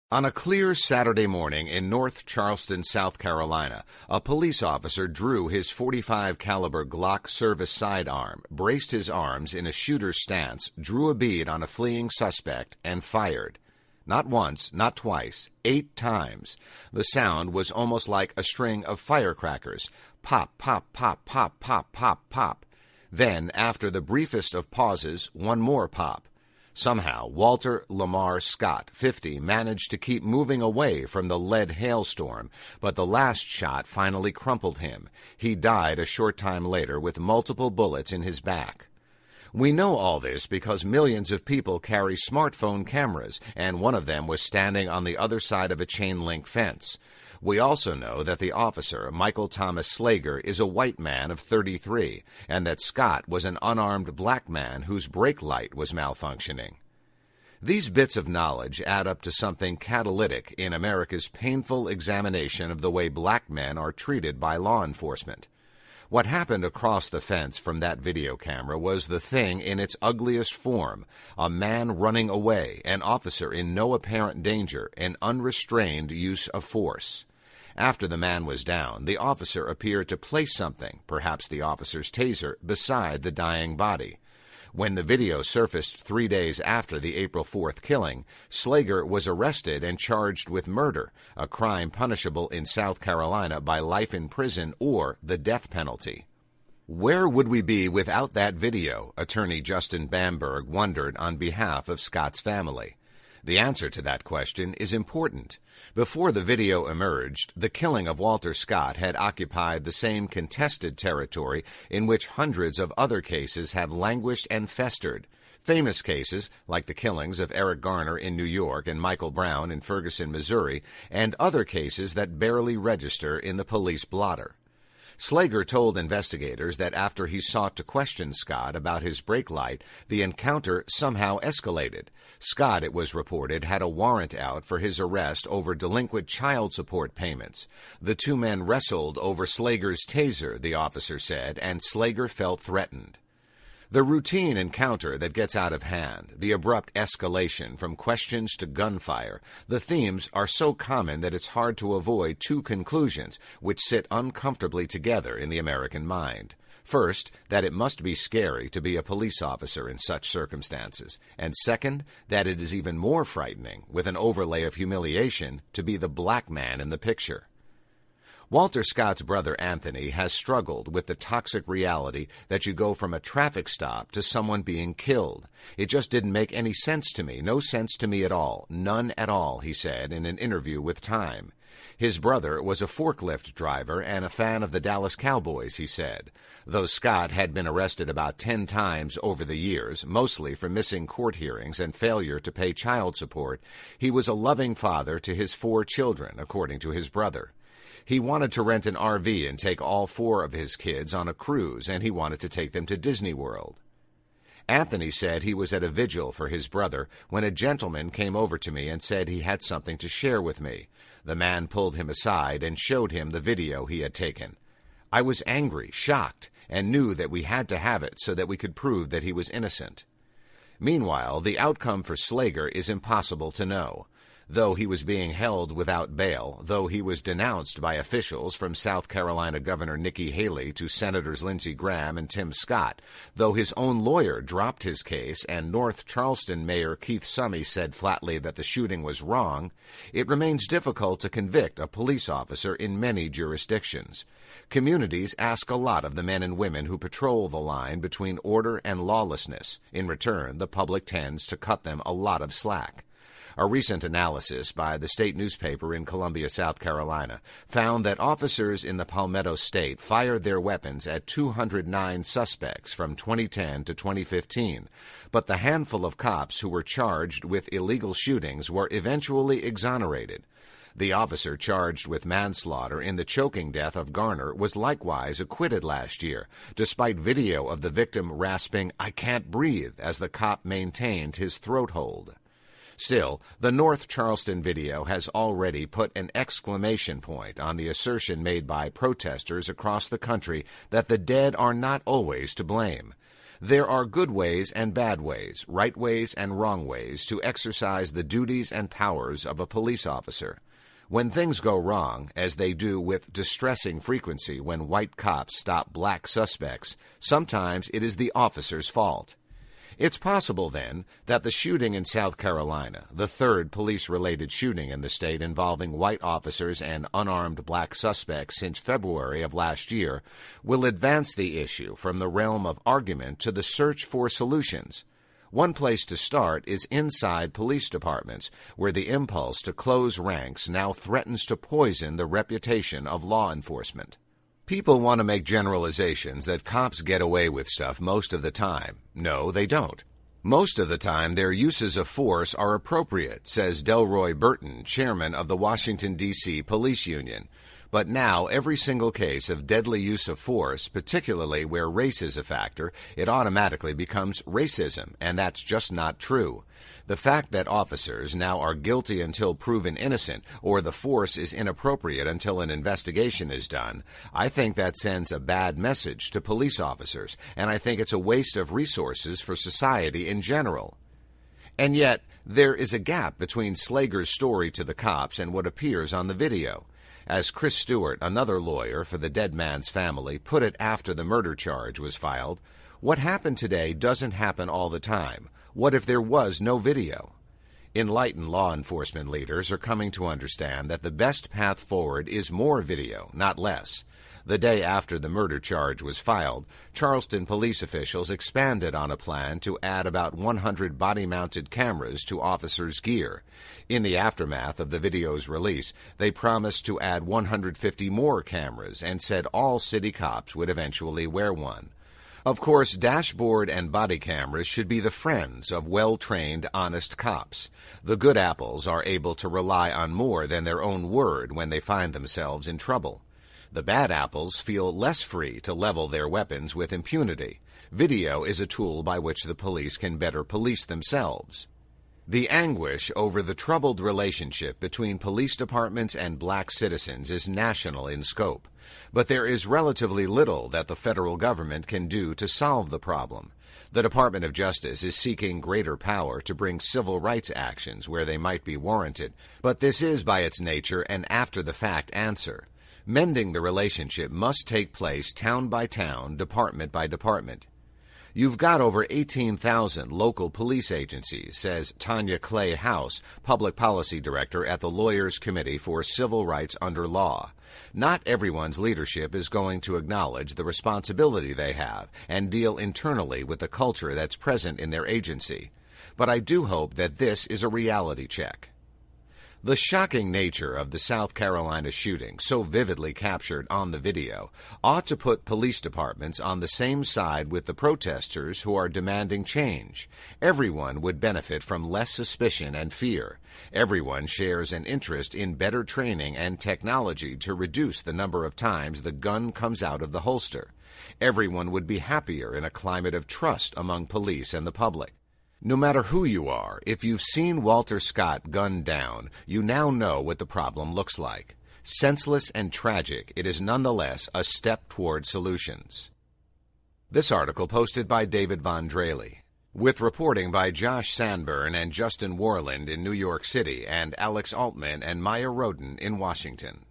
On a clear Saturday morning in North Charleston, South Carolina, a police officer drew his .45 caliber Glock service sidearm, braced his arms in a shooter's stance, drew a bead on a fleeing suspect, and fired. Not once, not twice, 8 times. The sound was almost like a string of firecrackers. Pop, pop, pop, pop, pop, pop, pop. Then, after the briefest of pauses, one more pop. Somehow, Walter Lamar Scott, 50, managed to keep moving away from the lead hailstorm, but the last shot finally crumpled him. He died a short time later with multiple bullets in his back. We know all this because millions of people carry smartphone cameras, and one of them was standing on the other side of a chain-link fence. We also know that the officer, Michael Thomas Slager, is a white man of 33, and that Scott was an unarmed black man whose brake light was malfunctioning. These bits of knowledge add up to something catalytic in America's painful examination of the way black men are treated by law enforcement. What happened across the fence from that video camera was the thing in its ugliest form: a man running away, an officer in no apparent danger, an unrestrained use of force. After the man was down, the officer appeared to place something, perhaps the officer's taser, beside the dying body. When the video surfaced 3 days after the April 4th killing, Slager was arrested and charged with murder, a crime punishable in South Carolina by life in prison or the death penalty. Where would we be without that video? Attorney Justin Bamberg wondered on behalf of Scott's family. The answer to that question is important. Before the video emerged, the killing of Walter Scott had occupied the same contested territory in which hundreds of other cases have languished and festered. Famous cases, like the killings of Eric Garner in New York and Michael Brown in Ferguson, Missouri, and other cases that barely register in the police blotter. Slager told investigators that after he sought to question Scott about his brake light, the encounter somehow escalated. Scott, it was reported, had a warrant out for his arrest over delinquent child support payments. The two men wrestled over Slager's taser, the officer said, and Slager felt threatened. The routine encounter that gets out of hand, the abrupt escalation from questions to gunfire, the themes are so common that it's hard to avoid two conclusions which sit uncomfortably together in the American mind. First, that it must be scary to be a police officer in such circumstances, and second, that it is even more frightening, with an overlay of humiliation, to be the black man in the picture. Walter Scott's brother Anthony has struggled with the toxic reality that you go from a traffic stop to someone being killed. It just didn't make any sense to me, no sense to me at all, none at all, he said in an interview with Time. His brother was a forklift driver and a fan of the Dallas Cowboys, he said. Though Scott had been arrested about 10 times over the years, mostly for missing court hearings and failure to pay child support, he was a loving father to his 4 children, according to his brother. He wanted to rent an RV and take all 4 of his kids on a cruise, and he wanted to take them to Disney World. Anthony said he was at a vigil for his brother when a gentleman came over to me and said he had something to share with me. The man pulled him aside and showed him the video he had taken. I was angry, shocked, and knew that we had to have it so that we could prove that he was innocent. Meanwhile, the outcome for Slager is impossible to know. Though he was being held without bail, though he was denounced by officials from South Carolina Governor Nikki Haley to Senators Lindsey Graham and Tim Scott, though his own lawyer dropped his case and North Charleston Mayor Keith Summey said flatly that the shooting was wrong, it remains difficult to convict a police officer in many jurisdictions. Communities ask a lot of the men and women who patrol the line between order and lawlessness. In return, the public tends to cut them a lot of slack. A recent analysis by the state newspaper in Columbia, South Carolina, found that officers in the Palmetto State fired their weapons at 209 suspects from 2010 to 2015, but the handful of cops who were charged with illegal shootings were eventually exonerated. The officer charged with manslaughter in the choking death of Garner was likewise acquitted last year, despite video of the victim rasping, "I can't breathe," as the cop maintained his throat hold. Still, the North Charleston video has already put an exclamation point on the assertion made by protesters across the country that the dead are not always to blame. There are good ways and bad ways, right ways and wrong ways to exercise the duties and powers of a police officer. When things go wrong, as they do with distressing frequency when white cops stop black suspects, sometimes it is the officer's fault. It's possible, then, that the shooting in South Carolina, the third police-related shooting in the state involving white officers and unarmed black suspects since February of last year, will advance the issue from the realm of argument to the search for solutions. One place to start is inside police departments, where the impulse to close ranks now threatens to poison the reputation of law enforcement. People want to make generalizations that cops get away with stuff most of the time. No, they don't. Most of the time, their uses of force are appropriate, says Delroy Burton, chairman of the Washington, D.C. Police Union. But now, every single case of deadly use of force, particularly where race is a factor, it automatically becomes racism, and that's just not true. The fact that officers now are guilty until proven innocent, or the force is inappropriate until an investigation is done, I think that sends a bad message to police officers, and I think it's a waste of resources for society in general. And yet, there is a gap between Slager's story to the cops and what appears on the video. As Chris Stewart, another lawyer for the dead man's family, put it after the murder charge was filed, what happened today doesn't happen all the time. What if there was no video? Enlightened law enforcement leaders are coming to understand that the best path forward is more video, not less. The day after the murder charge was filed, Charleston police officials expanded on a plan to add about 100 body-mounted cameras to officers' gear. In the aftermath of the video's release, they promised to add 150 more cameras and said all city cops would eventually wear one. Of course, dashboard and body cameras should be the friends of well-trained, honest cops. The good apples are able to rely on more than their own word when they find themselves in trouble. The bad apples feel less free to level their weapons with impunity. Video is a tool by which the police can better police themselves. The anguish over the troubled relationship between police departments and black citizens is national in scope, but there is relatively little that the federal government can do to solve the problem. The Department of Justice is seeking greater power to bring civil rights actions where they might be warranted, but this is by its nature an after-the-fact answer. Mending the relationship must take place town by town, department by department. You've got over 18,000 local police agencies, says Tanya Clay House, Public Policy Director at the Lawyers Committee for Civil Rights Under Law. Not everyone's leadership is going to acknowledge the responsibility they have and deal internally with the culture that's present in their agency. But I do hope that this is a reality check. The shocking nature of the South Carolina shooting, so vividly captured on the video, ought to put police departments on the same side with the protesters who are demanding change. Everyone would benefit from less suspicion and fear. Everyone shares an interest in better training and technology to reduce the number of times the gun comes out of the holster. Everyone would be happier in a climate of trust among police and the public. No matter who you are, if you've seen Walter Scott gunned down, you now know what the problem looks like. Senseless and tragic, it is nonetheless a step toward solutions. This article posted by David Von Draley, with reporting by Josh Sanborn and Justin Warland in New York City and Alex Altman and Maya Roden in Washington.